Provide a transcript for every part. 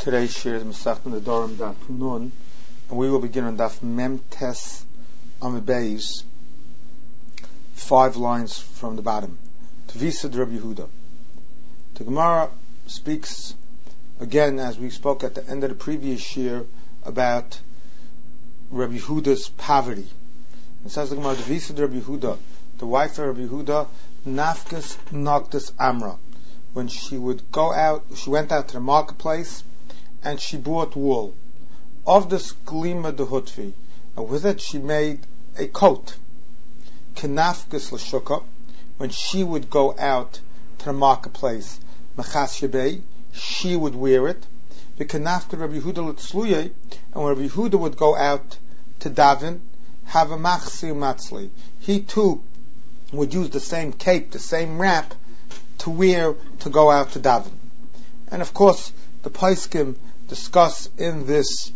Today's shir is Masechet Nedarim Daf Nun, and we will begin on Daf Mem Tes Amud Beis, 5 lines from the bottom. Tvisad Rabbi Yehuda. The Gemara speaks again, as we spoke at the end of the previous shir, about Rabbi Yehuda's poverty. It says the Gemara, Tvisad Rabbi Yehuda, the wife of Rabbi Yehuda, Nafkas Nogdas Amra. When she would go out, she went out to the marketplace and she bought wool. Of this glima de hutvi, and with it she made a coat. Kenafkes l'shuka, when she would go out to the marketplace, mechas shebei, she would wear it. The kenafke Rabbi Yehuda l'tzluye, and when Rabbi Yehuda would go out to daven, have a machsi matzli. He too would use the same cape, the same wrap, to wear to go out to daven. And of course, the Paiskim discuss in this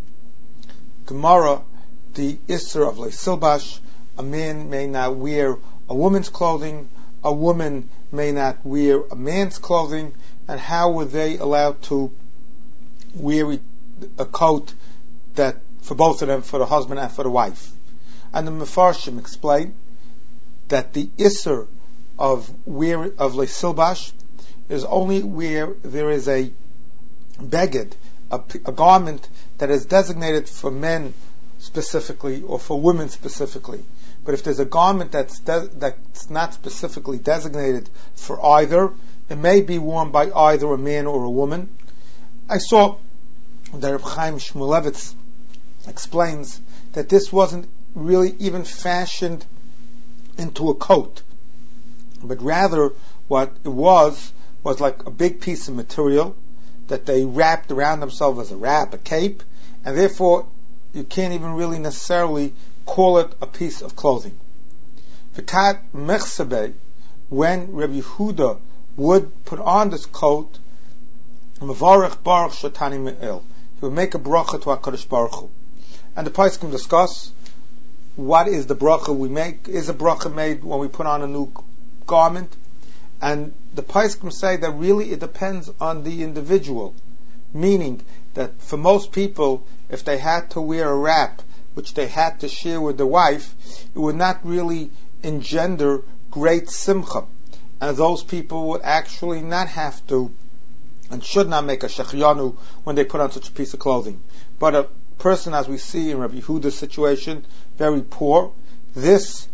Gemara the Isser of Leisilbash. A man may not wear a woman's clothing, a woman may not wear a man's clothing, and how were they allowed to wear a coat that for both of them, for the husband and for the wife? And the Mefarshim explain that the Isser of Leisilbash is only where there is a beged, a garment that is designated for men specifically or for women specifically. But if there's a garment that's not specifically designated for either, it may be worn by either a man or a woman. I saw that Reb Chaim Shmulevitz explains that this wasn't really even fashioned into a coat, but rather what it was like a big piece of material that they wrapped around themselves as a wrap, a cape, and therefore you can't even really necessarily call it a piece of clothing. V'kat mechsebe, when Rabbi Yehuda would put on this coat, Mevarech Baruch Shatani Me'il, he would make a bracha to HaKadosh Baruch Hu. And the Paiskim discuss what is the bracha we make. Is a bracha made when we put on a new garment? And the Paiskim say that really it depends on the individual, meaning that for most people, if they had to wear a wrap which they had to share with the wife, it would not really engender great simcha, and those people would actually not have to and should not make a shechyanu when they put on such a piece of clothing. But a person, as we see in Rabbi Yehuda's situation, very poor, this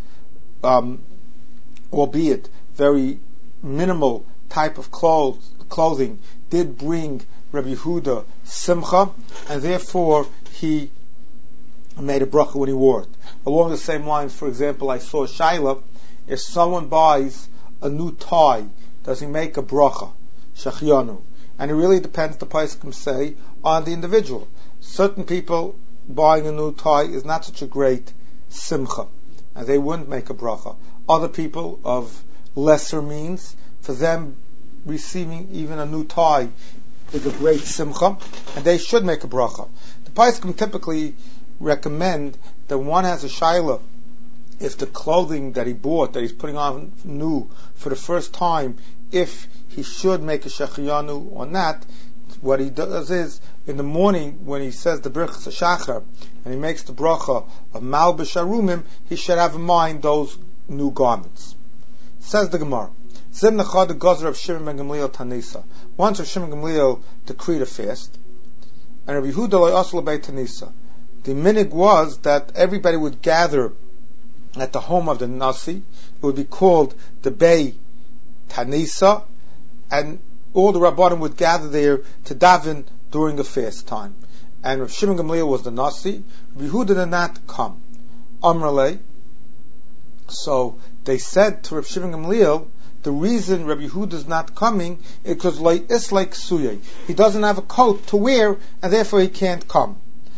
albeit very minimal type of clothing did bring Rabbi Yehuda simcha, and therefore he made a bracha when he wore it. Along the same lines, for example, I saw Shaila, if someone buys a new tie, does he make a bracha, shechyanu? And it really depends, the Paiskim say, on the individual. Certain people buying a new tie is not such a great simcha, and they wouldn't make a bracha. Other people of lesser means, for them receiving even a new tie is a great simcha, and they should make a bracha. The Paiskim typically recommend that one has a shaila if the clothing that he bought, that he's putting on new for the first time, if he should make a shechyanu or not. What he does is, in the morning when he says the birchas shachar and he makes the bracha of malbish arumim, he should have in mind those new garments. Says the Gemara, Zimnachad the Gozer of Shimon ben Gamliel Tanisa. Once Rav Shimon Gamliel decreed a fast, and Rabbi Yehuda lo yasel bei Tanisa. The minig was that everybody would gather at the home of the Nasi. It would be called the Bei Tanisa, and all the Rabbanim would gather there to daven during the fast time. And Rav Shimon Gamliel was the Nasi. Rabbi Yehuda did not come. Amrale. So they said to Rav Shimon Gamliel, the reason Rabbi Yehuda is not coming is because it's like Suyeh. He doesn't have a coat to wear, and therefore he can't come.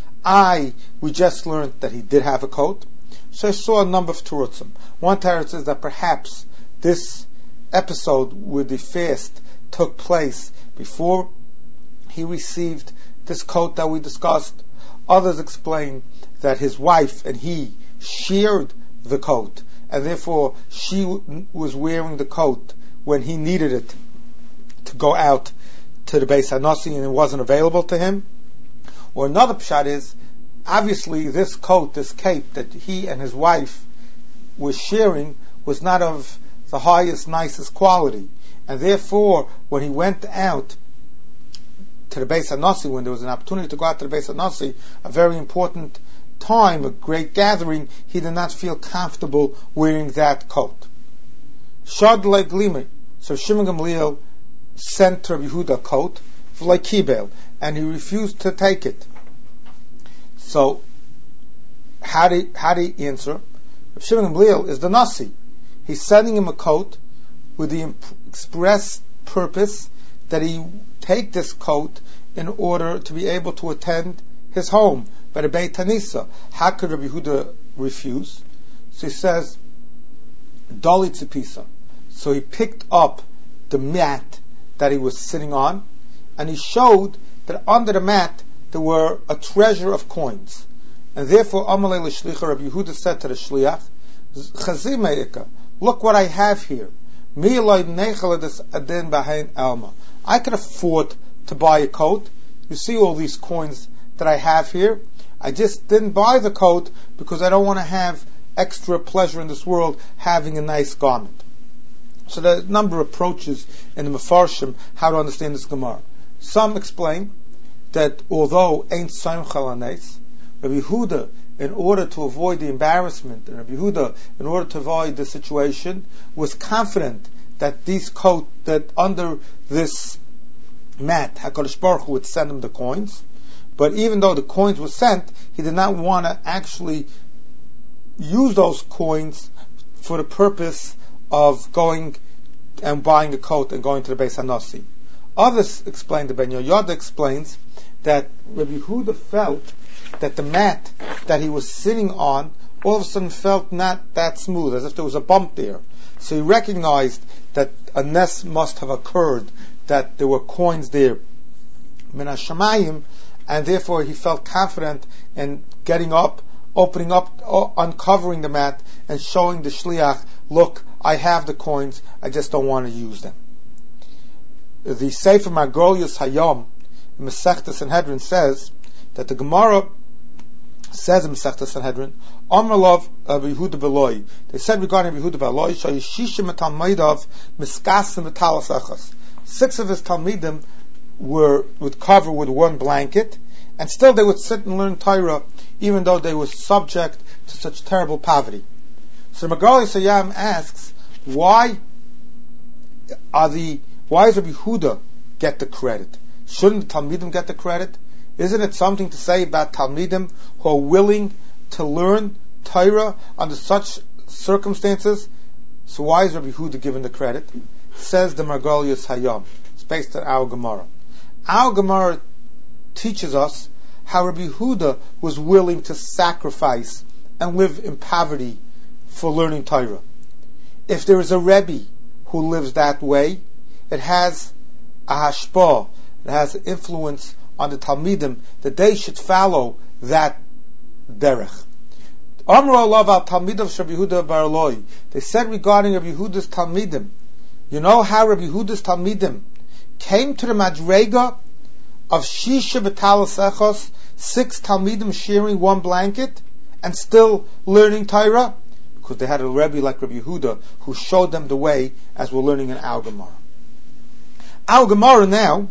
We just learned that he did have a coat. So I saw a number of terutzim. One teretz is that perhaps this episode with the fast took place before he received this coat that we discussed. Others explain that his wife and he shared the coat, and therefore she was wearing the coat when he needed it to go out to the Beis Hanassi and it wasn't available to him. Or another pshat is, obviously this coat, this cape that he and his wife were sharing was not of the highest, nicest quality. And therefore, when he went out to the Beis Hanassi, when there was an opportunity to go out to the Beis Hanassi, a very important time, a great gathering, he did not feel comfortable wearing that coat. Shad Glime. So Shimon Gamliel sent to Rabbi Yehuda a coat, like Kibel, and he refused to take it. So, how did he answer? Shimon Gamliel is the Nasi. He's sending him a coat with the express purpose that he take this coat in order to be able to attend his home by the Beit Hanisa. How could Rabbi Yehuda refuse? So he says, Dali Tzipisa. So he picked up the mat that he was sitting on, and he showed that under the mat there were a treasure of coins. And therefore, Amalei L'Shlicha, Rabbi Yehuda said to the Shliach, Chazimeika, look what I have here. I can afford to buy a coat. You see all these coins that I have here. I just didn't buy the coat because I don't want to have extra pleasure in this world having a nice garment. So there are a number of approaches in the Mefarshim how to understand this Gemara. Some explain that although Ein Soim Chalanes, Rabbi Yehuda, in order to avoid the embarrassment, and Rabbi Yehuda, in order to avoid the situation, was confident that that under this mat, HaKadosh Baruch Hu would send him the coins. But even though the coins were sent, he did not want to actually use those coins for the purpose of going and buying a coat and going to the Beis Hanassi. Others explain, the Ben Yoyada explains, that Rabbi Yehuda felt that the mat that he was sitting on all of a sudden felt not that smooth, as if there was a bump there. So he recognized that a ness must have occurred, that there were coins there, min hashamayim, and therefore he felt confident in getting up, opening up, uncovering the mat, and showing the shliach, look, I have the coins, I just don't want to use them. The Sefer Margolius Hayom, Masechta Sanhedrin, says that the Gemara says in Masechta Sanhedrin, Amrlov Yehuda Beloi. They said regarding Yehuda Beloi, Shayishishim Talmidav Miskasim V'Talas Echas. 6 of his Talmidim would cover with one blanket, and still they would sit and learn Torah, even though they were subject to such terrible poverty. So Margolius Hayom asks, why does Rabbi Yehuda get the credit? Shouldn't the Talmidim get the credit? Isn't it something to say about Talmidim who are willing to learn Torah under such circumstances? So why is Rabbi Yehuda given the credit? Says the Margolius Hayom. It's based on our Gemara. Our Gemara teaches us how Rabbi Yehuda was willing to sacrifice and live in poverty for learning Torah. If there is a Rebbe who lives that way, it has a hashpah, it has an influence on the Talmidim that they should follow that derech. Amru alav al Talmidav Rabbi Yehuda bar Eloi. They said regarding Rabbi Yehuda's Talmidim, you know how Rabbi Yehuda's Talmidim came to the madrega of Shisha B'Talas Echos, 6 Talmidim sharing one blanket and still learning Torah? Because they had a Rebbe like Rabbi Yehuda who showed them the way, as we're learning in our Gemara. Our Gemara now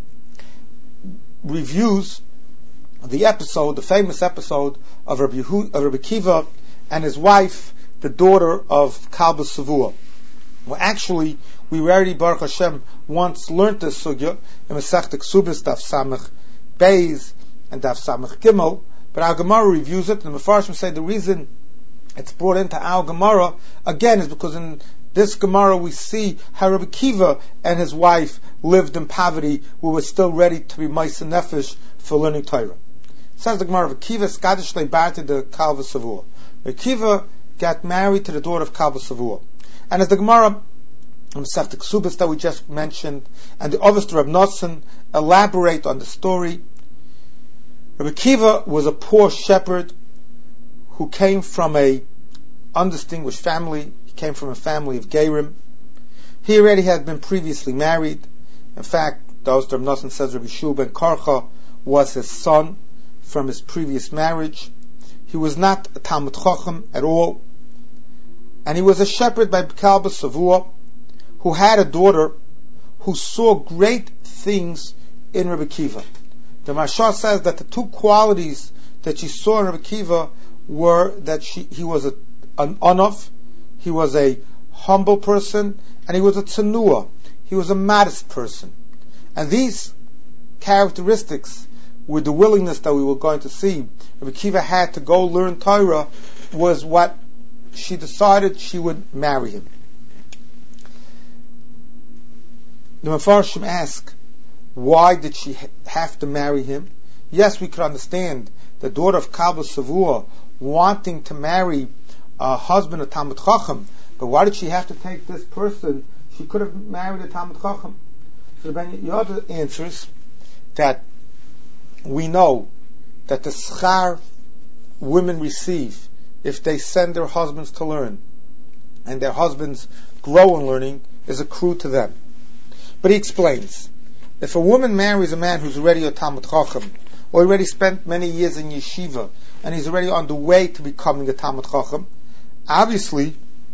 reviews the famous episode of Rabbi Kiva and his wife, the daughter of Kalba Savua. Well, actually, we already, Baruch Hashem, once learned this sugya in Masechta Ksubis, Daf Samech Beis and Daf Samech Gimel, but our Gemara reviews it, and the Mefarshim say the reason it's brought into our Gemara, again, is because in this Gemara we see how Rabbi Kiva and his wife lived in poverty, who were still ready to be Ma'aseh Nefesh for learning Torah. It says the Gemara, Rabbi Kiva Skadish Leibarti de Kalva Savua. Rabbi Kiva got married to the daughter of Kalva Savua. And as the Gemara Masechta Ksubis that we just mentioned, and the Ovos Reb Nosson elaborate on the story, Rabbi Kiva was a poor shepherd who came from a undistinguished family. He came from a family of Gerim. He already had been previously married. In fact, The Oster Nosson says Rabbi Shul ben Karcha was his son from his previous marriage. He was not a Talmud Chacham at all, and he was a shepherd by Kalba Savua, who had a daughter who saw great things in Rabbi Kiva. The Maharsha says that the two qualities that she saw in Rabbi Kiva were that he was an Anaf, he was a humble person, and he was a Tsanua, he was a modest person. And these characteristics, with the willingness that we were going to see Rabbi Kiva had to go learn Torah, was what she decided she would marry him. The Mefarshim ask, why did she have to marry him? Yes, we could understand the daughter of Kalba Savua wanting to marry a husband of Talmud Chacham, but why did she have to take this person? She could have married a Talmud Chacham. So the other answers that we know that the schar women receive if they send their husbands to learn, and their husbands grow in learning, is accrued to them. But he explains, if a woman marries a man who's already a Talmud Chacham, or already spent many years in yeshiva, and he's already on the way to becoming a Talmud Chacham, obviously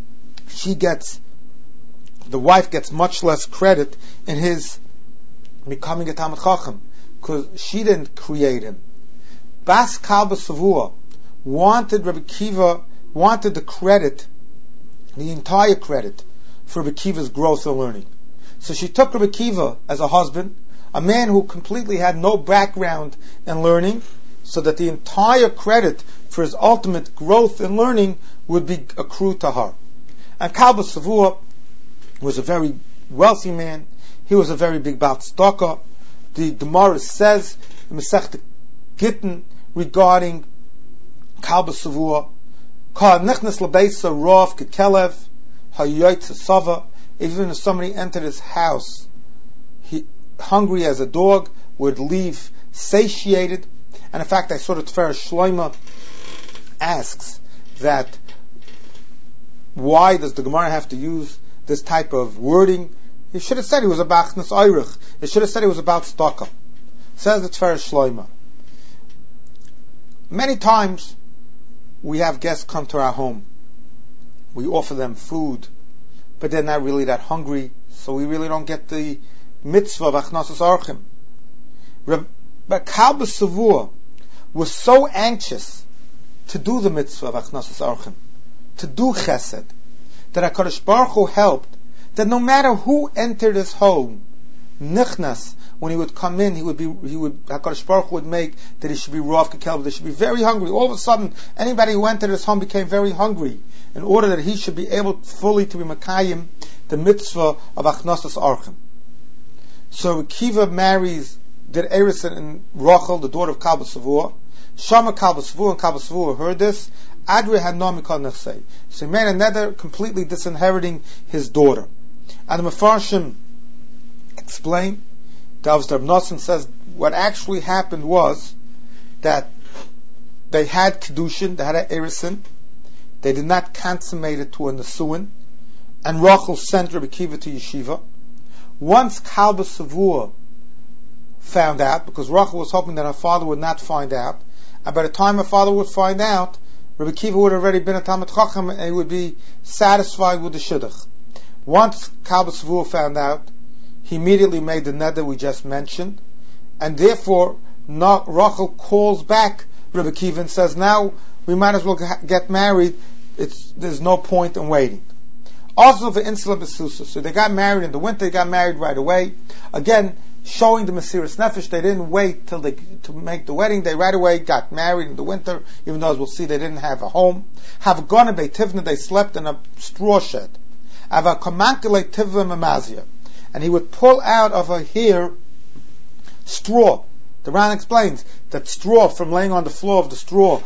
the wife gets much less credit in his becoming a Talmud Chacham, because she didn't create him. Bas Kalba Savua wanted Rabbi Kiva, wanted the credit, the entire credit, for Rabbi Kiva's growth and learning. So she took Rabbi Kiva as a husband, a man who completely had no background in learning, so that the entire credit for his ultimate growth and learning would be accrued to her. And Kalba Savua was a very wealthy man. He was a very big Baal Tzedakah. The Gemara says in Masechta Gittin regarding Kalba Savua, Ka nechnes lebeisa rov kekelev hayoytze sava. Even if somebody entered his house, hungry as a dog, would leave satiated. And in fact, I saw the Tiferes Shloima asks that why does the Gemara have to use this type of wording? He should have said he was a Bachnas Eirich. He should have said he was about Staka. Says the Tiferes Shloima. Many times we have guests come to our home. We offer them food, but they're not really that hungry, so we really don't get the mitzvah of Achnasas Orchim. But Kalba Savua was so anxious to do the mitzvah of Achnasas Orchim, to do chesed, that HaKadosh Baruch Hu helped, that no matter who entered his home, nichnas, when he would come in, HaKadosh Baruch Hu would make that he should be rav kekelv, they should be very hungry. All of a sudden, anybody who entered his home became very hungry, in order that he should be able fully to be makayim the mitzvah of Achnasas Orchim. So Kiva did Erison and Rachel, the daughter of Kalba Savua. Shama Kalba Savua, and Kalba Savua heard this. Adri had no mikol nechsei. So he made another completely disinheriting his daughter. And the Mefarshim explain, the Avzdar Nosson says, what actually happened was that they had Kedushin, they had an Erison, they did not consummate it to a Nesuin, and Rachel sent Rabbi Kiva to yeshiva. Once Kalba Savua found out, because Rachel was hoping that her father would not find out, and by the time her father would find out, Rabbi Kiva would have already been a Talmud Chacham and he would be satisfied with the Shidduch. Once Kalba Savua found out, he immediately made the neder we just mentioned, and therefore Rachel calls back Rabbi Kiva and says, now we might as well get married, there's no point in waiting. Also for Insula Besusa, so they got married in the winter, they got married right away. Again, showing the Mesiras Nefesh, they didn't wait to make the wedding, they right away got married in the winter, even though as we'll see they didn't have a home. Havagana Beit Tivna, they slept in a straw shed. Avakamankelei Tivna Mamazia, and he would pull out of her hair straw. The Ran explains that straw, from laying on the floor of the straw,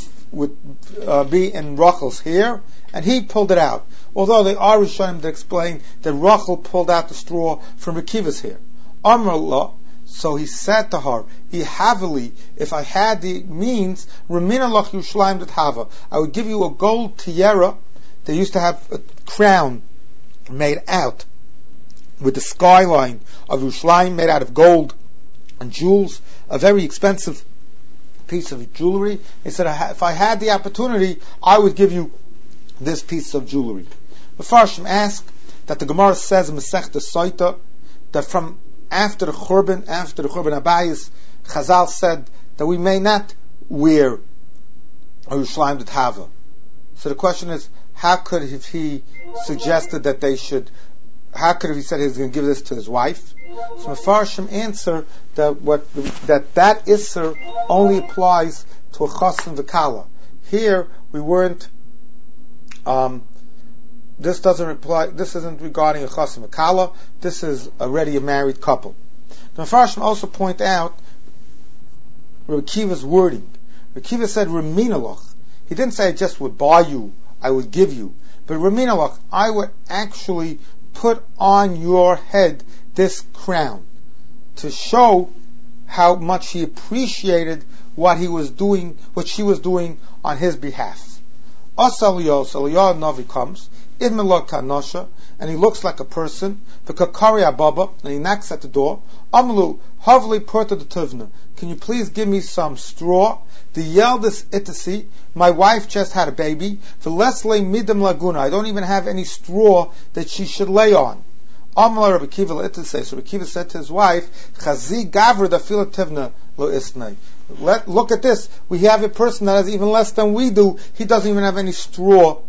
would be in Rachel's hair, and he pulled it out. Although the Rishonim explain that Rachel pulled out the straw from Rekiva's hair. Amar Allah, so he said to her, Ihavali, if I had the means, Ramina Lach Yerushalayim D'Hava, I would give you a gold tiara. They used to have a crown made out with the skyline of Yerushalayim made out of gold and jewels, a very expensive piece of jewelry. He said, if I had the opportunity, I would give you this piece of jewelry. Mefarshim asked that the Gemara says in Masechta Soita that from after the Churban Abayis, Chazal said that we may not wear a Yerushalayim D'Tava. So the question is, how could he suggested that they should? How could he said he was going to give this to his wife? So Mefarshim answer that Isser only applies to a Chassan V'Kala. Here we weren't. This doesn't apply. This isn't regarding a Chassan V'Kala. This is already a married couple. The Mefarshim also point out Rabbi Kiva's wording. Rabbi Kiva said Reminalach. He didn't say I just would buy you, I would give you. But Reminalach, I would actually put on your head this crown to show how much he appreciated what he was doing, what she was doing on his behalf. Eliyah Navi comes, Idmelok Kanosha, and he looks like a person, the Kakari Ababa, and he knocks at the door. Amlu, Havli Porta de Tuvna, can you please give me some straw? The Yeldis Itasi, my wife just had a baby. The Leslie Midam Laguna, I don't even have any straw that she should lay on. Amla Rabbi Kiva Itase, so Rabbi Kiva said to his wife, Chazi Gavra da Filativna lo Isnai. Look at this. We have a person that has even less than we do. He doesn't even have any straw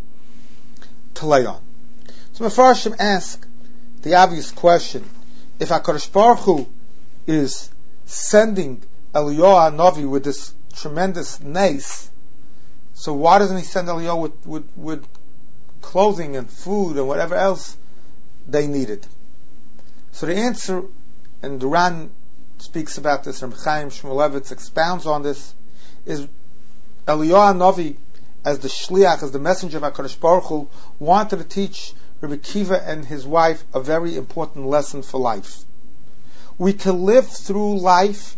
to lay on. So Mefarshim ask the obvious question: if HaKadosh Baruch Hu is sending Eliyahu Navi with this tremendous nace, so why doesn't he send Eliyahu with clothing and food and whatever else they needed? So the answer, and Duran speaks about this, Reb Chaim Shmulevitz expounds on this, is Eliyahu Navi, as the shliach, as the messenger of HaKadosh Baruch Hu, wanted to teach Rabbi Kiva and his wife a very important lesson for life. We can live through life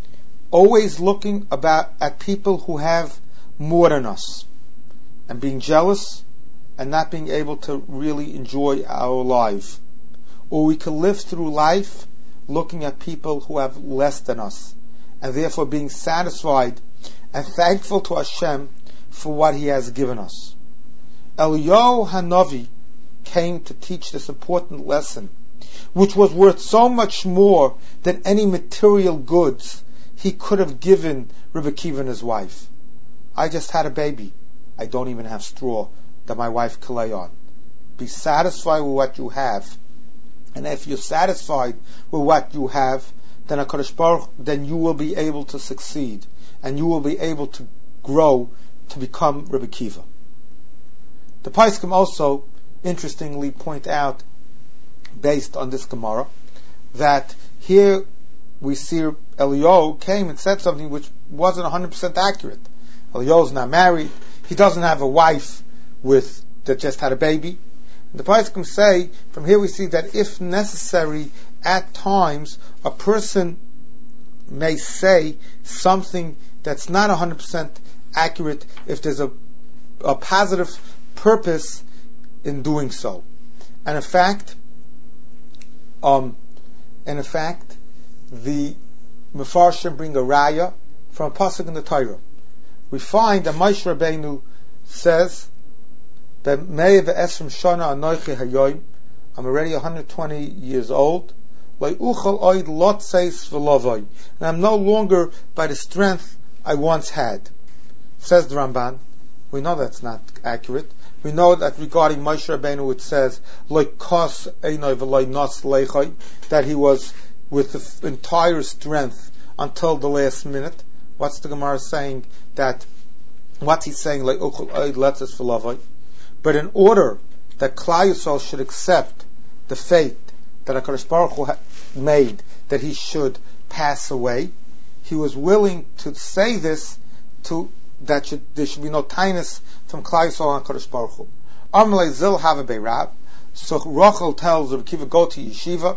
always looking at people who have more than us, and being jealous and not being able to really enjoy our life. Or we can live through life looking at people who have less than us, and therefore being satisfied and thankful to Hashem for what He has given us. Eliyahu Hanavi came to teach this important lesson, which was worth so much more than any material goods he could have given Rabbi Kiva and his wife. I just had a baby. I don't even have straw that my wife can lay on. Be satisfied with what you have. And if you're satisfied with what you have, then HaKadosh Baruch, then you will be able to succeed, and you will be able to grow to become Rabbi Kiva. The Paiskim also interestingly point out, based on this Gemara, that here we see Eliyahu came and said something which wasn't 100% accurate. Eliyahu's not married. He doesn't have a wife that just had a baby. And the Paiskim say, from here we see that if necessary, at times, a person may say something that's not 100% accurate if there's a positive purpose in doing so. And in fact, the Mefarshim bring a raya from a pasuk in the Torah. We find that Moshe Rabbeinu says that Mei ve'esrim shana anochi hayoim, I'm already 120 years old, le'uchal oid lotzeis v'lovoi, and I'm no longer by the strength I once had. Says the Ramban. We know that's not accurate. We know that regarding Moshe Rabbeinu it says lo'kos einoi v'loi nos leichoi, that he was with the entire strength until the last minute. What's the Gemara saying? What's he saying? But in order that Klal Yisrael should accept the fate that HaKadosh Baruch Hu made, that he should pass away, he was willing to say this there should be no tinus from Klal Yisrael and HaKadosh Baruch Hu. Amalei zil have a beirab. So Rachel tells Rabbi Kiva, go to yeshiva.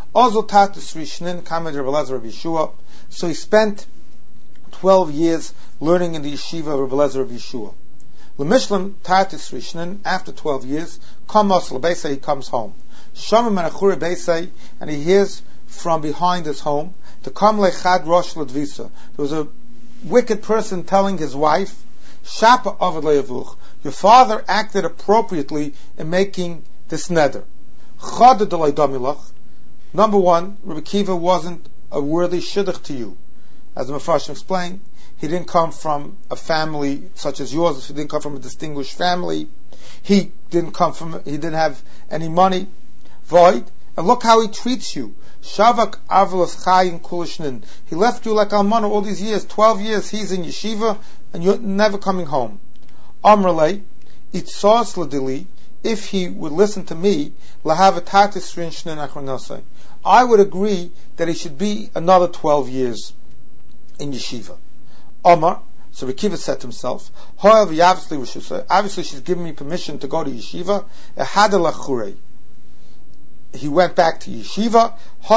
So he spent 12 years learning in the yeshiva of Rebbe Eliezer of Yeshua. L'mishlam tatis rishnin, after 12 years, he comes home. Shama menachure beisai, and he hears from behind his home, the kamle chad rosh ledvisa. There was a wicked person telling his wife, Shapa avad le'yavuch, your father acted appropriately in making this neder. Chada delay damilach. Number one, Rabbi Kiva wasn't a worthy shidduch to you. As the Mefarshim explained, he didn't come from a family such as yours. He didn't come from a distinguished family. He didn't have any money. Void. And look how he treats you. Shavak avlos chayin kulishnin. He left you like almana all these years, 12 years. He's in yeshiva, and you're never coming home. Amrle, itzos ladili. If he would listen to me, lahavatat rinshnin achronosai. I would agree that he should be another 12 years in yeshiva. Omar, so Rabbi Kiva said to himself, obviously she's given me permission to go to yeshiva. He went back to yeshiva.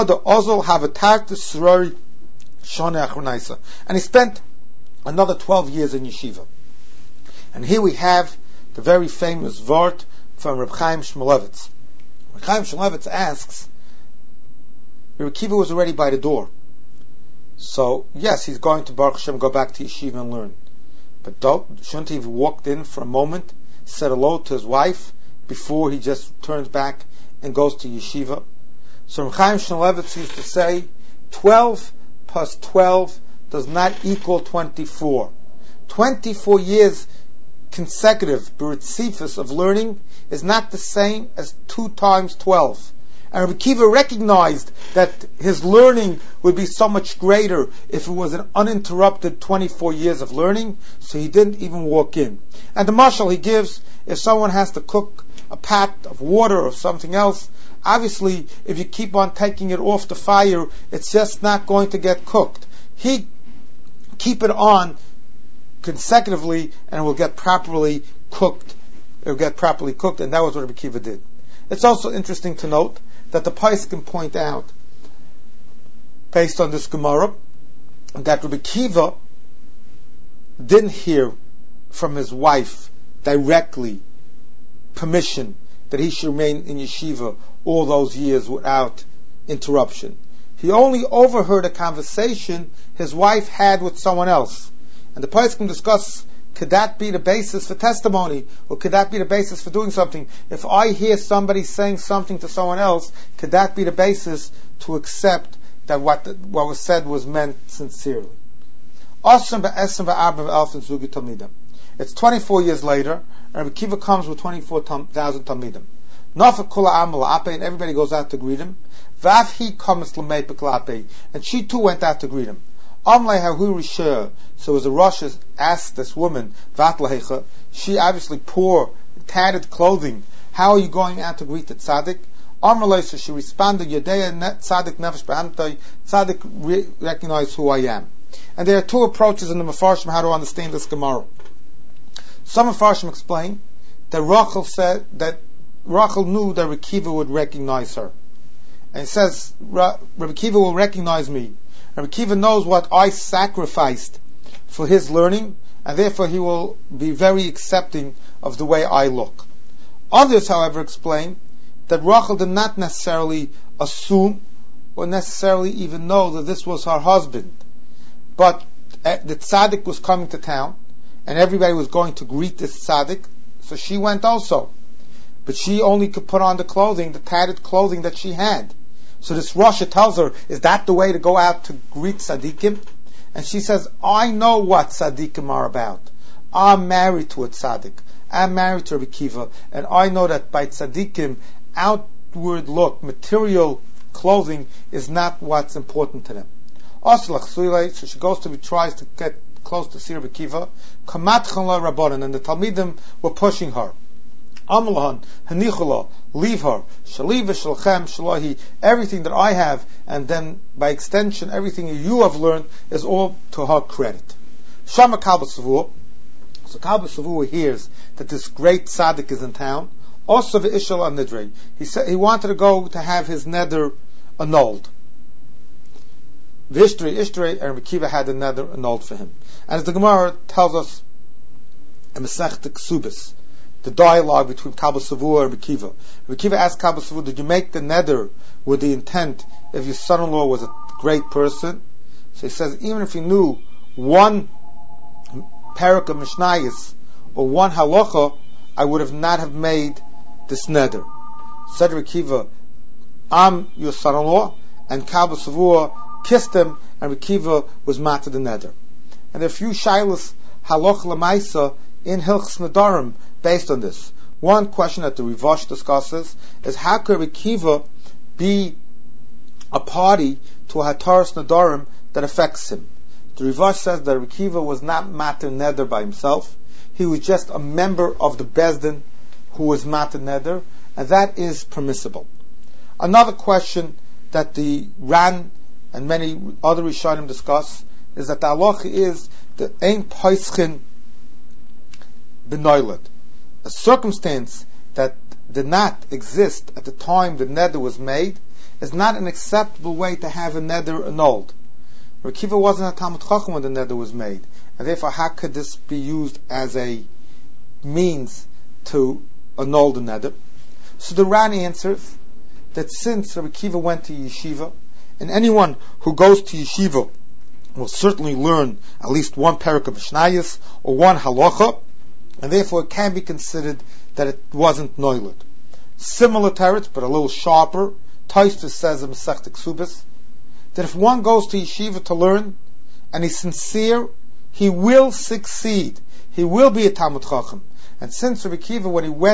And he spent another 12 years in yeshiva. And here we have the very famous vort from Reb Chaim Shmulevitz. Reb Chaim Shmulevitz asks, Rabbi Kiva was already by the door. So, yes, he's going to Baruch Hashem go back to yeshiva and learn. But shouldn't he have walked in for a moment, said hello to his wife, before he just turns back and goes to yeshiva? So Reb Chaim Shmulevitz used to say, 12 plus 12 does not equal 24. 24 years consecutive, b'ritzifus, of learning is not the same as 2 times 12. And Rabbi Kiva recognized that his learning would be so much greater if it was an uninterrupted 24 years of learning, so he didn't even walk in. And the mashal he gives, if someone has to cook a pot of water or something else, obviously if you keep on taking it off the fire, it's just not going to get cooked. He keep it on consecutively and it will get properly cooked. It will get properly cooked, and that was what Rabbi Kiva did. It's also interesting to note that the Poskim point out, based on this Gemara, that Rabbi Kiva didn't hear from his wife directly permission that he should remain in yeshiva all those years without interruption. He only overheard a conversation his wife had with someone else. And the Poskim discuss, could that be the basis for testimony? Or could that be the basis for doing something? If I hear somebody saying something to someone else, could that be the basis to accept that what was said was meant sincerely? It's 24 years later, and Rabbi Kiva comes with 24,000 Talmidim. And everybody goes out to greet him. And she too went out to greet him. So as the Rosh asked this woman, she obviously poor, tattered clothing, how are you going out to greet the tzaddik? So she responded, tzaddik recognize who I am. And there are two approaches in the Mefarshim how to understand this Gemara. Some Mefarshim explain that Rachel knew that Rabbi Kiva would recognize her. And it says, Rabbi Kiva will recognize me. Rabbi Kiva knows what I sacrificed for his learning, and therefore he will be very accepting of the way I look. Others, however, explain that Rachel did not necessarily assume or necessarily even know that this was her husband. But the tzaddik was coming to town, and everybody was going to greet this tzaddik, so she went also. But she only could put on the tattered clothing that she had. So this Rasha tells her, is that the way to go out to greet tzaddikim? And she says, I know what tzaddikim are about. I'm married to a tzaddik. I'm married to Rabbi Kiva. And I know that by tzaddikim, outward look, material clothing is not what's important to them. So she tries to get close to see Rabbi Kiva. And the Talmidim were pushing her. Amlahan, Hanichula, leave her. Shaliv Shalchem Shalahi, everything that I have, and then by extension, everything you have learned is all to her credit. Shama Kalba Savur. So Kalba Savur hears that this great tzaddik is in town. Also the Ishal Nidre. He said he wanted to go to have his neder annulled. Ishtre, and Rabbi Kiva had the neder annulled for him. As the Gemara tells us in Masechta Ksubis, the dialogue between Kabbalah Savua and Rabbi Kiva. Rabbi Kiva asked Kabbalah Savua, did you make the neder with the intent if your son-in-law was a great person? So he says, even if you knew one parak of Mishnayos or one halacha, I would have not have made this neder. Said Rabbi Kiva, I'm your son-in-law, and Kabbalah Savua kissed him, and Rabbi Kiva was matter the neder. And there are a few shaylas halacha lemaisa in Hilchos Nedarim based on this. One question that the Rivash discusses is, how could Rabbi Kiva be a party to a Hataras Nedarim that affects him? The Rivash says that Rabbi Kiva was not matter neder by himself. He was just a member of the Bezdin who was matter neder, and that is permissible. Another question that the Ran and many other Rishonim discuss is that the halacha is that ein poischin b'noilad. A circumstance that did not exist at the time the neder was made is not an acceptable way to have a neder annulled. Rabbi Kiva wasn't a Talmud Chacham when the neder was made, and therefore how could this be used as a means to annul the neder? So the Ran answers that since Rabbi Kiva went to yeshiva, and anyone who goes to yeshiva will certainly learn at least one parak of Mishnayos or one halacha, and therefore it can be considered that it wasn't noiled. Similar teretz, but a little sharper, Tosfos says in Masechta Ksubos, that if one goes to yeshiva to learn, and he's sincere, he will succeed. He will be a Talmud Chacham. And since Rabbi Kiva,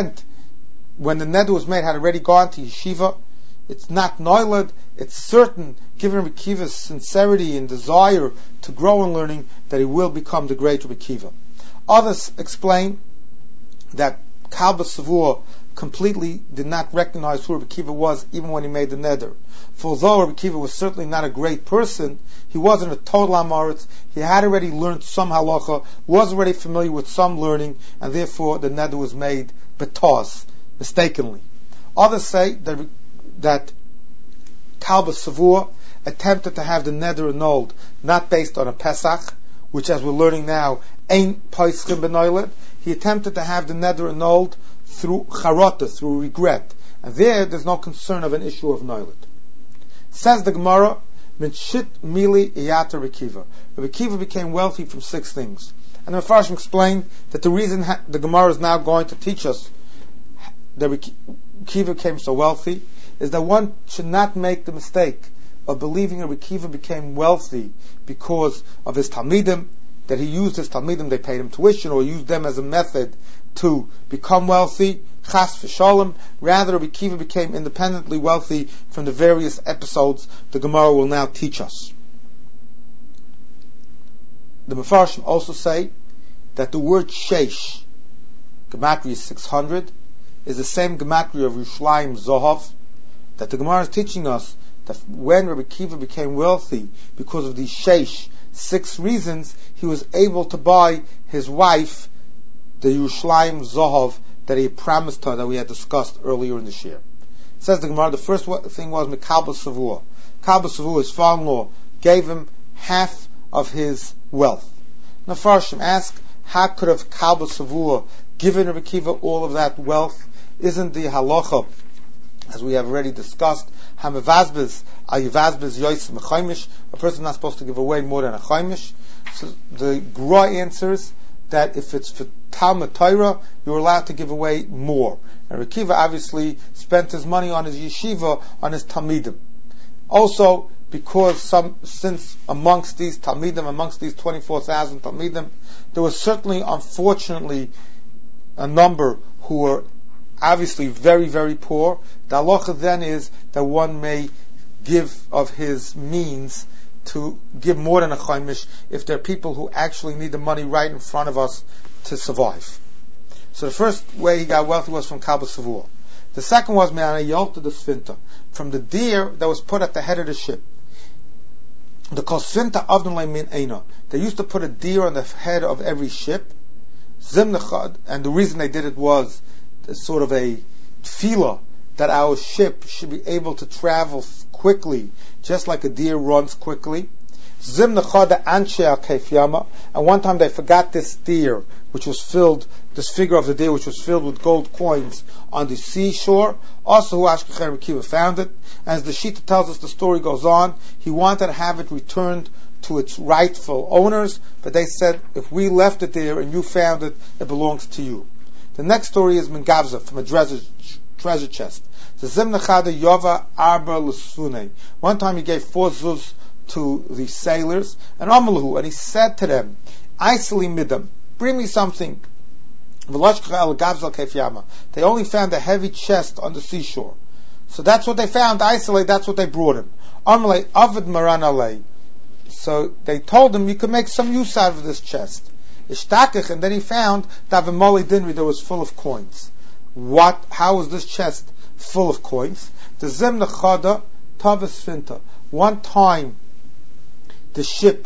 when the neder was made, had already gone to yeshiva, it's not noiled, it's certain, given Rabbi Kiva's sincerity and desire to grow in learning, that he will become the great Rabbi Kiva. Others explain that Kabbalah Savua completely did not recognize who Rabbi Kiva was even when he made the neder. For although Rabbi Kiva was certainly not a great person, he wasn't a total Amoritz. He had already learned some halacha, was already familiar with some learning, and therefore the neder was made betos, mistakenly. Others say that Kabbalah Savua attempted to have the neder annulled, not based on a Pesach, which as we're learning now, ain't poischin b'noiled. He attempted to have the neder annulled through charata, through regret. And there's no concern of an issue of noiled. Says the Gemara, min shit mili iyata Rabbi Kiva. Rabbi Kiva became wealthy from 6 things. And the Mefarshim explained that the reason the Gemara is now going to teach us that Rabbi Kiva became so wealthy is that one should not make the mistake of believing Rabbi Kiva became wealthy because of his Talmidim, that he used his Talmidim, they paid him tuition, or used them as a method to become wealthy. Chas v'shalom. Rather, Rabbi Kiva became independently wealthy from the various episodes the Gemara will now teach us. The Mefarshim also say that the word sheish, Gematria 600, is the same Gematria of Yerushalayim Zohav, that the Gemara is teaching us that when Rabbi Kiva became wealthy because of these sheish, 6 reasons, he was able to buy his wife the Yerushalayim Zohav that he had promised her, that we had discussed earlier in this year. It says the Gemara, the first thing was Kabbalah Savua. Kabbalah Savua, his father-in-law, gave him half of his wealth. Now, Farshim ask, how could have Kabbalah Savua given Rabbi Kiva all of that wealth? Isn't the halacha, as we have already discussed, Hamavazbez, Ayivazbez, Yois, Mechaimish, a person is not supposed to give away more than a Chaimish? So the Gra answers that if it's for Talmud Torah, you're allowed to give away more. And Rabbi Kiva obviously spent his money on his yeshiva, on his Talmidim. Also, because since amongst these Talmidim, amongst these 24,000 Talmidim, there was certainly, unfortunately, a number who were obviously very, very poor. The halacha then is that one may give of his means to give more than a chaimish if there are people who actually need the money right in front of us to survive. So the first way he got wealthy was from Kabbalah Savua. The second was me'ana yolta de sfinta, from the deer that was put at the head of the ship. The kol sfinta avnulay min eina. They used to put a deer on the head of every ship. Zimnechad, and the reason they did it was sort of a tefillah that our ship should be able to travel quickly, just like a deer runs quickly. And one time they forgot this deer, which was filled this figure of the deer which was filled with gold coins on the seashore. Also, who Ashkechen Rabbi Akiva found it. As the Shita tells us, the story goes on. He wanted to have it returned to its rightful owners, but they said, if we left it there and you found it, it belongs to you. The next story is Mengavza, from a treasure chest. One time he gave 4 zuz to the sailors, and Amalahu, and he said to them, Aisali midam, bring me something. They only found a heavy chest on the seashore. So that's what they found, Aisali, that's what they brought him. Amalei Avid Maran Alei. So they told him, you can make some use out of this chest. Ishtakich, and then he found that the Moli Dinri that was full of coins. How was this chest full of coins? The Zimna Chada Tavis Finta. One time a ship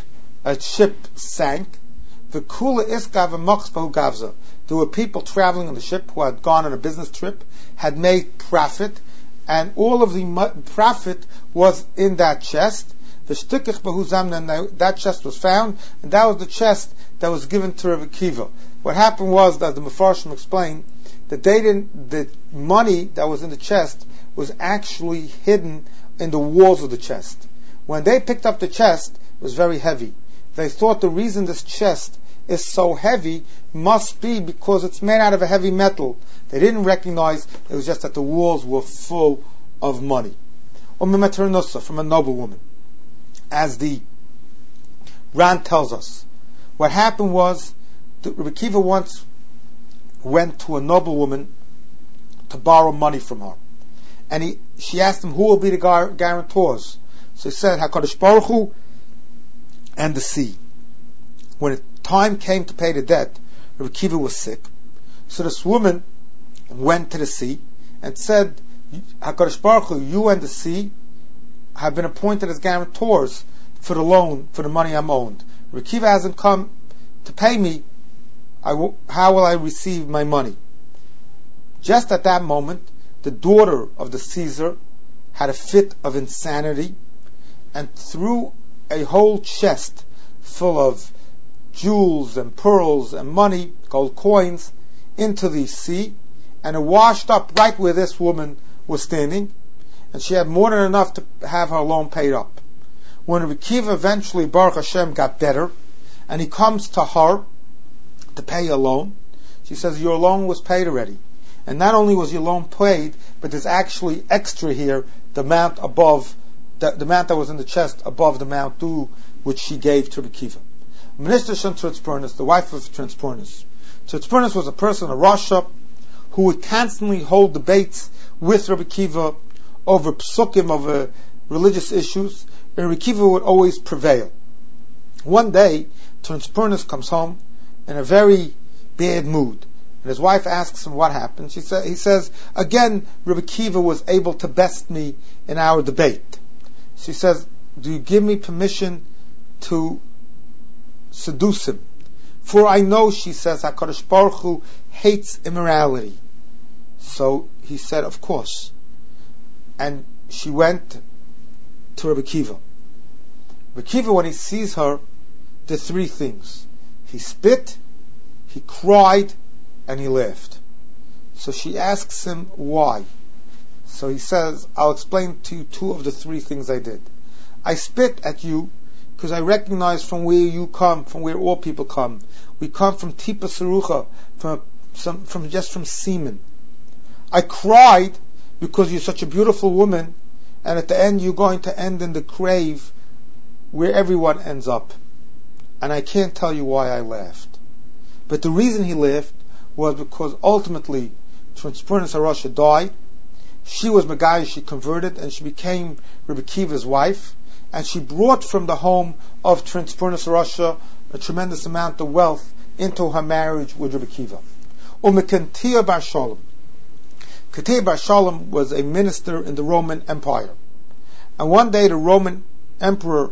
sank. The Kula Iskav and Moxpa Gavza. There were people traveling on the ship who had gone on a business trip, had made profit, and all of the profit was in that chest. The Shtikich Bahuzamna, that chest was found, and that was the chest that was given to Rabbi Akiva. What happened was that the Mefarshim explained that the money that was in the chest was actually hidden in the walls of the chest. When they picked up the chest, it was very heavy. They thought the reason this chest is so heavy must be because it's made out of a heavy metal. They didn't recognize it was just that the walls were full of money. From a noble woman. As the Ran tells us, what happened was that Rabbi Akiva once went to a noble woman to borrow money from her, and she asked him who will be the guarantors. So he said HaKadosh Baruch Hu and the sea. When the time came to pay the debt, Rabbi Akiva was sick, so this woman went to the sea and said, HaKadosh Baruch Hu, you and the sea have been appointed as guarantors for the loan, for the money I'm owed. Rabbi Akiva hasn't come to pay me. How will I receive my money? Just at that moment, the daughter of the Caesar had a fit of insanity and threw a whole chest full of jewels and pearls and money, gold coins, into the sea, and it washed up right where this woman was standing, and she had more than enough to have her loan paid up. When Rabbi Akiva eventually, Baruch Hashem, got better, and he comes to her to pay a loan, she says, your loan was paid already. And not only was your loan paid, but there's actually extra here, the amount above, the amount that was in the chest above the amount due, which she gave to Rabbi Akiva. Minister Tzurtzpurnis, the wife of Tzurtzpurnis. Tzurtzpurnis was a person, a Rasha, who would constantly hold debates with Rabbi Akiva over psukim, over religious issues, and Rabbi Akiva would always prevail. One day, Tzurtzpurnis comes home in a very bad mood, and his wife asks him what happened. He says, again, Rabbi Akiva was able to best me in our debate. She says, do you give me permission to seduce him? For I know, she says, HaKadosh Baruch Hu hates immorality. So he said, of course. And she went to Rabbi Akiva. Rabbi Akiva, when he sees her, did 3 things. He spit, he cried, and he laughed. So she asks him why. So he says, I'll explain to you 2 of the 3 things I did. I spit at you because I recognize from where you come, from where all people come. We come from Tipa Serucha, from semen. I cried because you're such a beautiful woman, and at the end you're going to end in the grave where everyone ends up. And I can't tell you why I laughed. But the reason he laughed was because ultimately Tzurtzpurnis HaRasha died. She was Megayah, she converted, and she became Rabbi Akiva's wife. And she brought from the home of Tzurtzpurnis HaRasha a tremendous amount of wealth into her marriage with Rabbi Akiva. Umekentia Bar Shalom. Ketia Bar Shalom was a minister in the Roman Empire. And one day the Roman emperor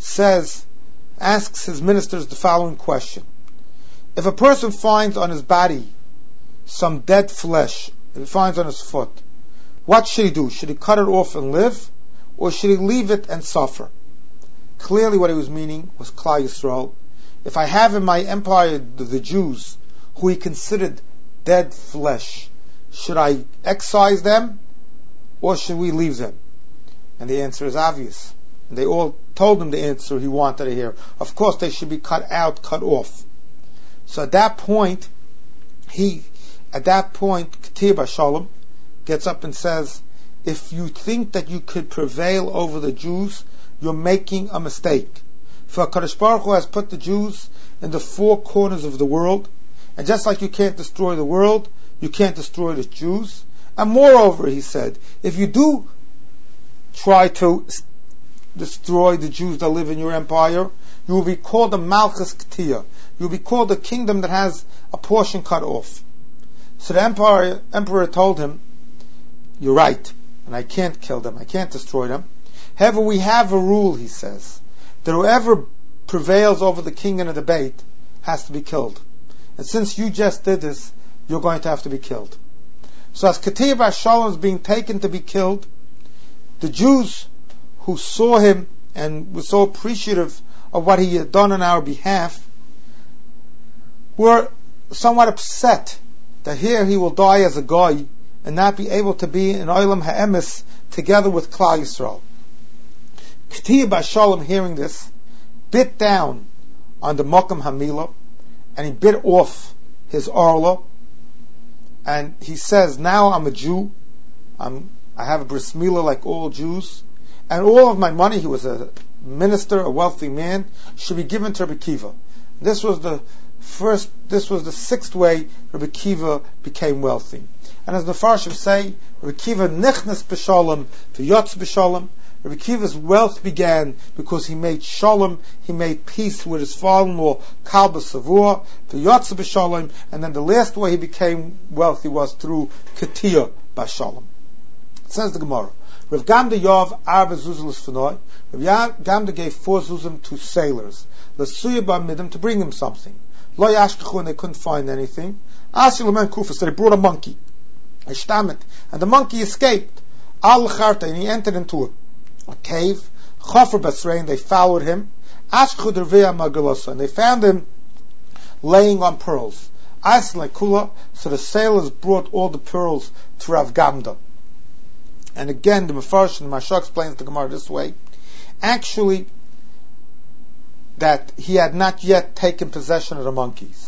asks his ministers the following question. If a person finds on his body some dead flesh, if he finds on his foot, what should he do? Should he cut it off and live? Or should he leave it and suffer? Clearly what he was meaning was Klal Yisrael. If I have in my empire the Jews who he considered dead flesh, should I excise them, or should we leave them? And the answer is obvious. And they all told him the answer he wanted to hear. Of course, they should be cut out, cut off. So at that point, Ketiyah Bas Shalom gets up and says, if you think that you could prevail over the Jews, you're making a mistake. For HaKadosh Baruch Hu has put the Jews in the four corners of the world, and just like you can't destroy the world, you can't destroy the Jews. And moreover, he said, if you do try to destroy the Jews that live in your empire, you will be called a Malchus Ketiyah. You will be called a kingdom that has a portion cut off. So the emperor told him, you're right, and I can't kill them, I can't destroy them. However, we have a rule, he says, that whoever prevails over the king in a debate has to be killed. And since you just did this, you're going to have to be killed. So as Ketiyah Bas Shalom is being taken to be killed, the Jews who saw him and were so appreciative of what he had done on our behalf were somewhat upset that here he will die as a goy and not be able to be in Olam Ha'emes together with Klal Yisrael. Ketiyah Bas Shalom, hearing this, bit down on the Mokum Hamilah, and he bit off his Orla, and he says, now I'm a Jew, I have a bris milah like all Jews, and all of my money, he was a minister, a wealthy man, should be given to Rabbi Akiva. This was the sixth way Rabbi Akiva became wealthy. And as the Farshim say, Rabbi Akiva nichnas b'shalom v'yotz b'shalom. Rabbi Akiva's wealth began because he made shalom, he made peace with his father-in-law, Kalba Savua, v'yotz b'shalom, and then the last way he became wealthy was through Ketiyah Bas Shalom. It says the Gemara, Rav Gamda Yov Arba Zuzim L'Sfenoi. Rav Gamda gave 4 zuzim to sailors, L'Suya B'Midim, to bring him something. Lo Yashkechu, and they couldn't find anything. Asi L'men Kufa, so they brought a monkey. Ishtamet, and the monkey escaped. Al Charta, and he entered into a cave. Chafar Basrein, they followed him. Ashkechu Dervea Magalosa, and they found him laying on pearls. As Lekula, so the sailors brought all the pearls to Rav Gamda. And again, the Mefarsh and the Maharsha explains the Gemara this way. Actually, that he had not yet taken possession of the monkeys.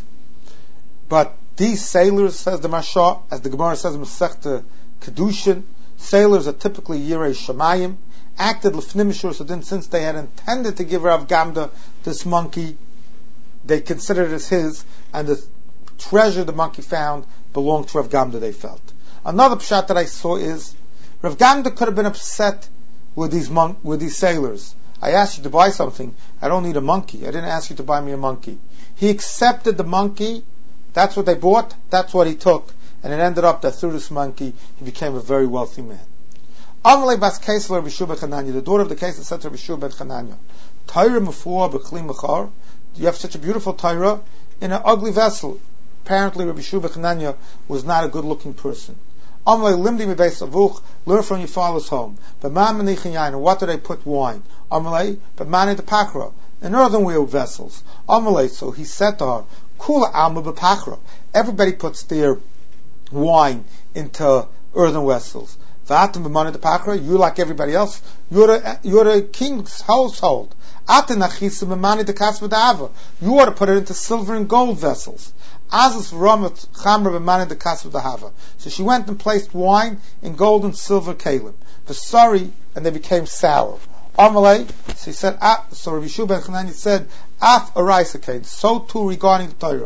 But these sailors, says the Maharsha, as the Gemara says in Masechta Kedushin, sailors are typically Yirei Shamayim, acted L'fnim Mishur, so then since they had intended to give Rav Gamda this monkey, they considered it as his, and the treasure the monkey found belonged to Rav Gamda, they felt. Another pshat that I saw is, Rav Gamda could have been upset with these sailors. I asked you to buy something. I don't need a monkey. I didn't ask you to buy me a monkey. He accepted the monkey. That's what they bought. That's what he took. And it ended up that through this monkey, he became a very wealthy man. Amalei Bas Kaisel Rabbi Shua ben Chananya, the daughter of the Kaisel, said to Rabbi Shua ben Chananya, Torah Mefua b'Kli Mechar, you have such a beautiful Torah in an ugly vessel. Apparently Rabbi Shua ben Chananya was not a good-looking person. Amalei Limdi Mebeis Avuch, learn from your father's home. B'man Menichin Yain, what do they put wine? Amalei, B'man the Pakra, in earthenware vessels. Amalei, so he said to her, Kula Alma B'Pakra, everybody puts their wine into earthen vessels. V'atim B'man the Pakra, you like everybody else, you're a king's household. Atin Achisim B'man the Kasva Da'ava, you ought to put it into silver and gold vessels. Azus Ramat Chamra B'man the Kasva Da'ava. So she went and placed wine in gold and silver kalim. V'sari, and they became sour. Amalei, so he said, so Rabbi Shua ben Chananya said, Af Araisakain, so too regarding the Torah.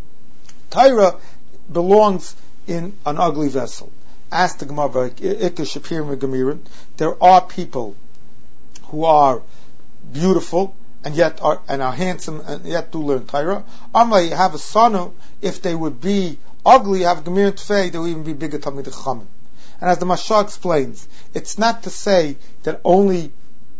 Torah belongs in an ugly vessel. Ask the Gemara by Ikka Shapir and Gemirin, there are people who are beautiful and yet are handsome and yet do learn Torah. Amalei, you have a son, if they would be ugly, you have Gemirin Tfei, they would even be bigger Talmidei Chachamim. And as the Maharsha explains, it's not to say that only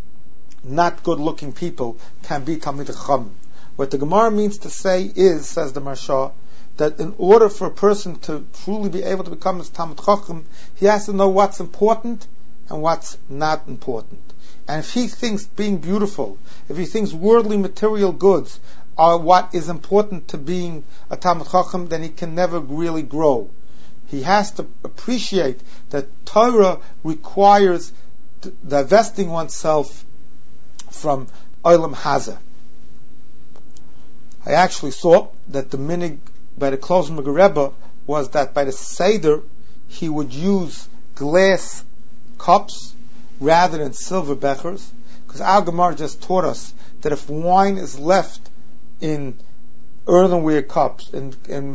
not good-looking people can be Talmidei Chachamim. What the Gemara means to say is, says the Maharsha, that in order for a person to truly be able to become a Talmid Chacham, he has to know what's important and what's not important. And if he thinks being beautiful, if he thinks worldly material goods are what is important to being a Talmid Chacham, then he can never really grow. He has to appreciate that Torah requires divesting oneself from Olam Hazeh. I actually saw that the minig by the Klozmer Rebbe was that by the Seder he would use glass cups rather than silver bechers, because our Gemara just taught us that if wine is left in earthenware cups, in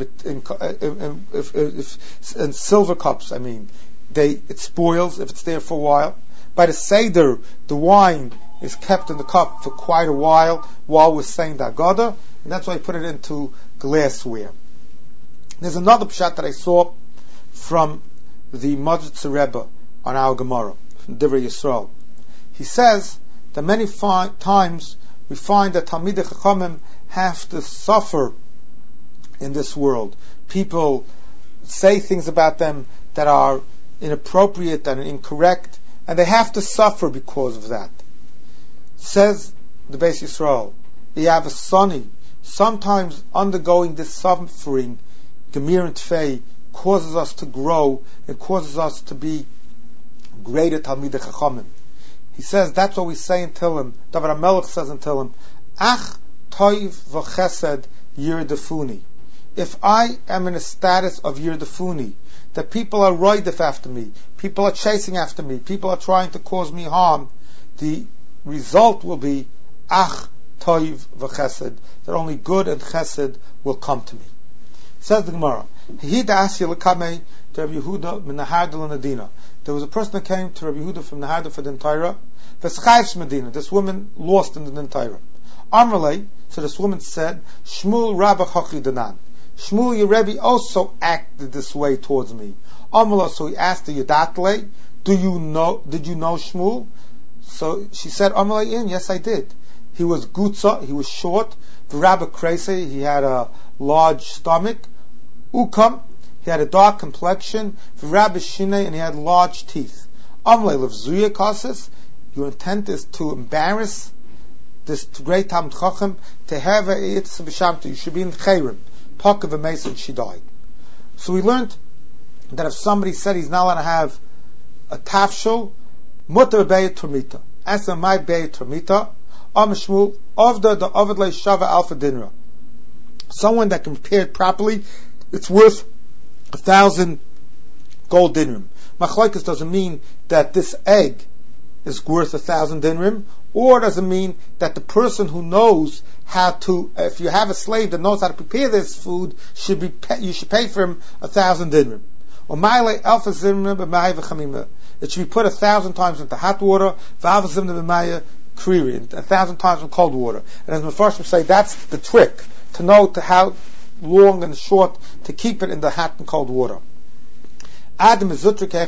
silver cups, it spoils if it's there for a while. By the Seder, the wine is kept in the cup for quite a while we're saying the Haggadah, and that's why I put it into glassware. There's another pshat that I saw from the Modzitzer Rebbe on our Gemara, from Divrei Yisrael. He says that many times we find that Talmidei Chachamim have to suffer in this world. People say things about them that are inappropriate and incorrect, and they have to suffer because of that. Says the Beis Yisrael, you have a sonny, sometimes undergoing this suffering, Gemir and Tfei, causes us to grow and causes us to be greater Talmidei Chachamim. He says that's what we say in Tehillim. David HaMelech says in Tehillim, Ach toiv v'chesed yirdefuni. If I am in a status of yirdefuni, that people are roidef after me, people are chasing after me, people are trying to cause me harm, the result will be Ach toiv v'chesed, that only good and chesed will come to me. Says the Gemara, there was a person that came to Rabbi Yehuda from Nahardal for the Torah. This woman lost in the Torah. Amrlei, so this woman said, Shmuel Rabba Chachi Danan. Shmuel, your Rebbe, also acted this way towards me. Amrlei, so he asked the Yudatle, did you know Shmuel? So she said, Amrlei, yes, I did. He was Gutza, he was short. Rabba Krese, he had a large stomach. Ukam, he had a dark complexion. Rabbi Shine, and he had large teeth. Amle levzuya kases, your intent is to embarrass this great Talmid Chacham. To have a it's b'shamtu, you should be in Chayrim. Talk of a mason, she died. So we learned that if somebody said he's not allowed to have a tafshul, mutar beyet termita. As a my beyet termita, Shmuel of the Ovid le Shava Alpha Dinra. Someone that can prepare it properly, it's worth 1,000 gold dinrim. Machlokes doesn't mean that this egg is worth 1,000 dinrim, or does it mean that the person who knows how to, if you have a slave that knows how to prepare this food, you should pay for him 1,000 dinrim. Or ma'ile alpha dinrim b'ma'ay v'chamima. It should be put 1,000 times into hot water, v'alpha dinrim b'ma'ay kriri, 1,000 times in cold water. And as Mefarshim say, that's the trick, to know how long and short to keep it in the hot and cold water. Adam is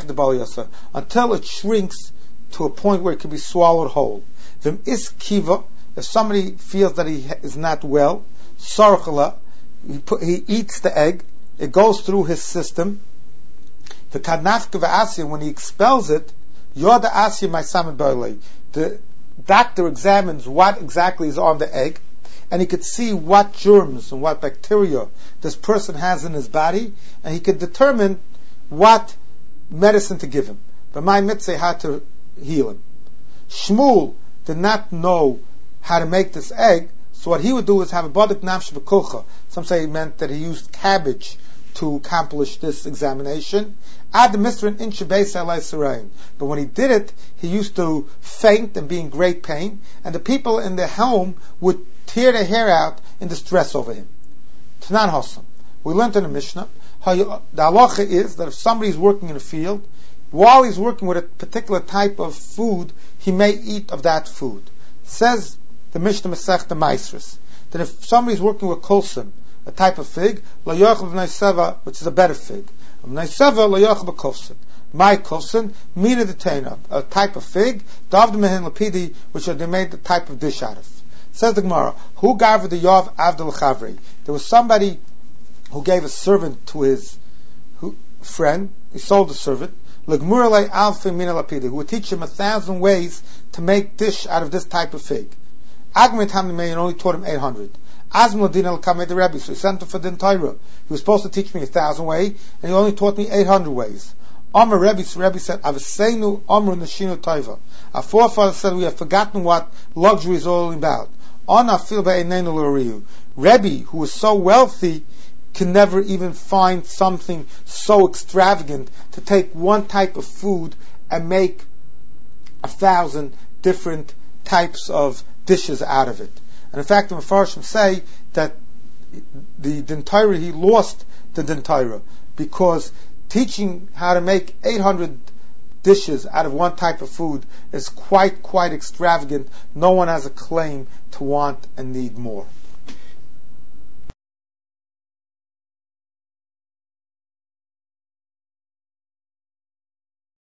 until it shrinks to a point where it can be swallowed whole. Vim is kiva, if somebody feels that he is not well, sarchala, he eats the egg, it goes through his system. The kadnafka v'asya, when he expels it, yoda asya my samet barley. The doctor examines what exactly is on the egg, and he could see what germs and what bacteria this person has in his body, and he could determine what medicine to give him. But my mitzvah had to heal him. Shmuel did not know how to make this egg, so what he would do is have a badik nafsh b'kulcha. Some say it meant that he used cabbage to accomplish this examination. Add the misrin in shebeis alei sarayin. But when he did it, he used to faint and be in great pain, and the people in the home would tear their hair out in distress over him. Tanan Hassam. We learned in the Mishnah, the halacha is that if somebody is working in a field, while he's working with a particular type of food, he may eat of that food. Says the Mishnah Masechta Maasros, that if somebody is working with kolsim, a type of fig, la yochel v'nei seva, which is a better fig. V'nei seva la yochel b'kolsim. My kolsim, mina detena, a type of fig, davd mehen lapidi, which they made the type of dish out of. Says the Gemara, who gave the Yav Avdel Chavri? There was somebody who gave a servant to his friend. He sold the servant. L'gmuralei alfi mina lapidi, who would teach him 1,000 ways to make dish out of this type of fig. Agmit Hamimei only taught him 800. Azmodin al Kamed the Rebbe, so he sent him for Din Torah. He was supposed to teach me 1,000 ways, and he only taught me 800 ways. Amar Rebbe, so Rebbe said, Avseinu Amr Nashinu Taiva. Our forefathers said we have forgotten what luxury is all about. Ana fil ba'einenu l'riyu. Rebbe, who was so wealthy, can never even find something so extravagant to take one type of food and make 1,000 different types of dishes out of it. And in fact, the Mefarshim say that the Din Torah, he lost the Din Torah because teaching how to make 800 dishes out of one type of food is quite extravagant. No one has a claim to want and need more.